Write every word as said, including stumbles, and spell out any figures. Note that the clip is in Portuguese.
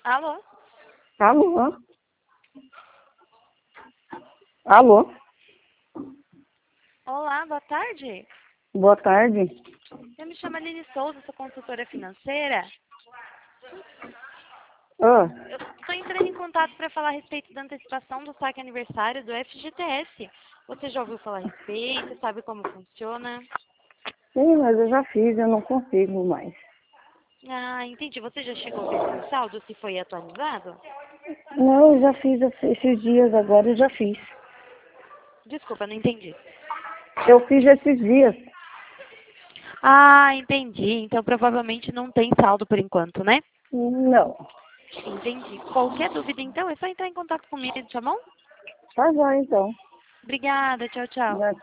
Alô? Alô? Alô? Olá, boa tarde. Boa tarde. Eu me chamo Aline Souza, sou consultora financeira. Ah, Eu estou entrando em contato para falar a respeito da antecipação do saque aniversário do F G T S. Você já ouviu falar a respeito? Sabe como funciona? sim, mas eu já fiz, eu não consigo mais. Ah, entendi. Você já chegou a ver se o saldo se foi atualizado? Não, eu já fiz esses dias agora, eu já fiz. Desculpa, não entendi. Eu fiz esses dias. Ah, entendi. Então provavelmente não tem saldo por enquanto, né? Não. Entendi. Qualquer dúvida, então, é só entrar em contato comigo, tá bom? Tá bom, então. Obrigada. Tchau, tchau. Já